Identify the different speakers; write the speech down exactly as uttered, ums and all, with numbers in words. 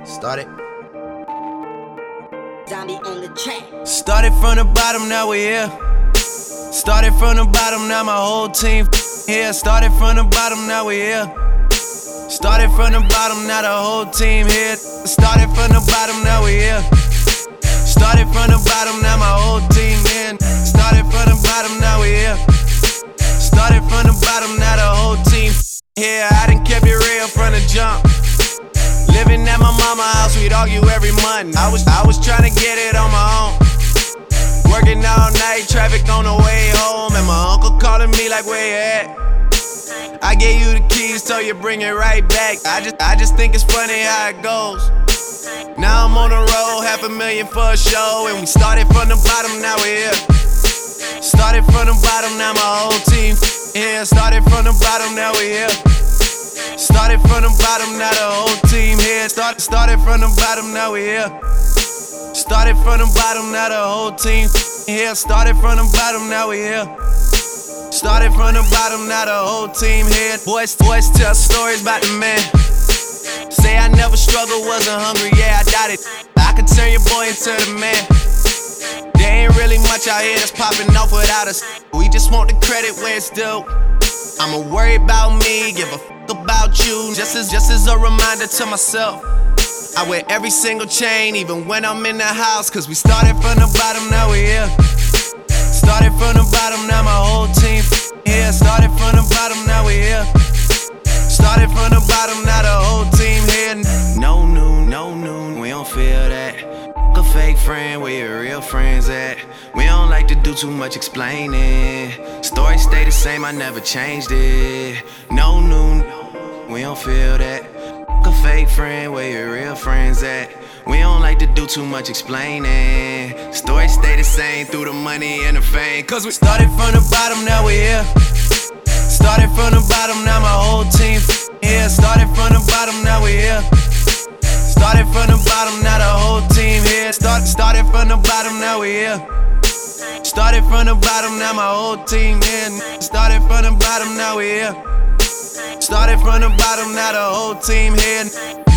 Speaker 1: Started.
Speaker 2: Zombie on the track.
Speaker 1: Started from the bottom, now we here. Started from the bottom, now my whole team here. Started from the bottom, now we here. Started from the bottom, now the whole team here. Started from the bottom, now we here. Started from the bottom, now my whole team in. Started from the bottom, now we here. Started from the bottom, now the whole team here. I done kept it real from the jump. Living at my mama's house, we'd argue every month. I was, I was trying to get it on my own. Working all night, traffic on the way home, and my uncle calling me like, where you at? I gave you the keys, so you bring it right back. I just, I just think it's funny how it goes. Now I'm on the road, half a million for a show, and we started from the bottom, now we're here. Started from the bottom, now my whole team here. Started from the bottom, now we here. Started from the bottom, now the whole team here. Started, started from the bottom, now we here. Started from the bottom, now the whole team here. Started from the bottom, now we here. Started from the bottom, now the whole team here. Boys, boys tell stories about the man. Say I never struggled, wasn't hungry, yeah, I doubt it. I could turn your boy into the man. There ain't really much out here that's popping off without us. We just want the credit where it's due. I'ma worry about me, give a fuck about you. Just as, just as a reminder to myself, I wear every single chain, even when I'm in the house. Cause we started from the bottom, now we here. Started from the bottom, now my whole team here. Started from the bottom, now we here. Started from the bottom, now the whole team here. No noon, no noon, we don't feel that. F*** a fake friend, where your real friends at? We don't like to do too much explaining. Story stay the same, I never changed it. No noon, we don't feel that. F*** a fake friend, where your real friends at? We don't like to do too much explaining. Story stay the same through the money and the fame. Cause we started from the bottom, now we here. Started from the bottom, now my whole team here. Started from the bottom, now we here. Started from the bottom, now the whole team here. Started, started from the bottom, now we here. Started from the bottom, now my whole team here. Started from the bottom, now we here. Started from the bottom, now the whole team here.